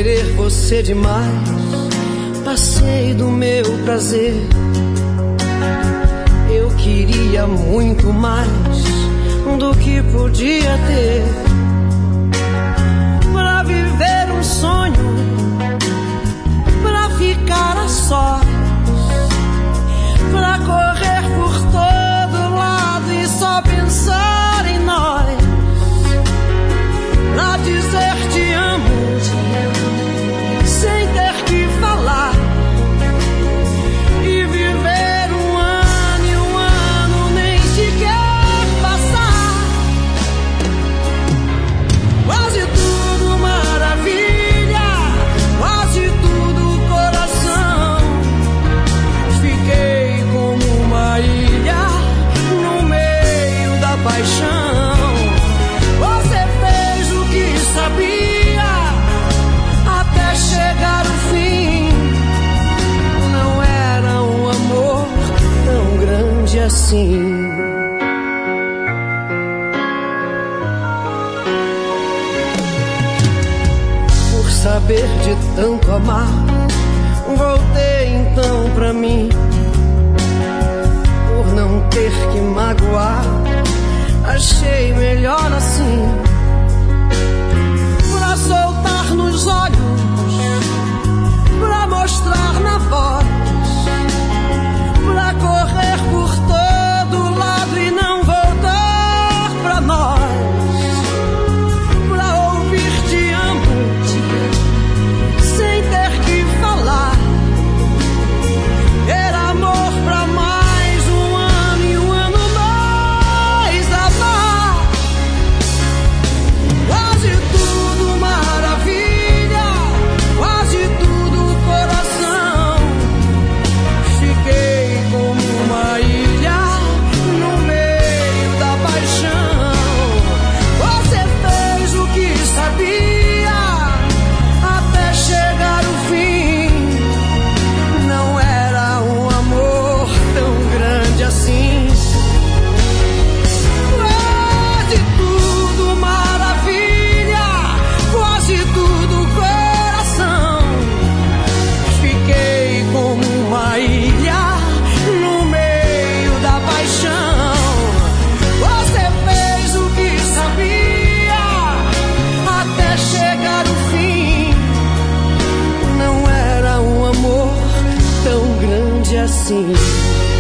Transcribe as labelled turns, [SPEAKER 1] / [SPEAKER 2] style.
[SPEAKER 1] querer você demais, passei do meu prazer. Eu queria muito mais do que podia ter, pra viver um sonho, pra ficar a sós, pra correr por todo lado e só pensar em nós, pra dizer te amo sem ter que falar, e viver um ano e um ano nem sequer passar. Quase tudo maravilha, quase tudo coração. Fiquei como uma ilha no meio da paixão. Você fez o que sabia até chegar o fim. Não era um amor tão grande assim. Por saber de tanto amar, voltei então pra mim. Por não ter que magoar, achei melhor assim. Pra soltar nos olhos, pra mostrar na voz, pra correr por todo lado e não voltar pra nós, pra ouvir te amo sem ter que falar. Era amor pra mais um ano e um ano mais amar. Quase tudo maravilha, quase tudo coração. Fiquei como uma ilha no meio da paixão. Você fez o que sabia até chegar o fim. Não era um amor tão grande assim. Quase tudo maravilha, quase tudo coração. Fiquei como uma ilha no meio da paixão. Você fez o que sabia até chegar o fim. Não era um amor tão grande assim.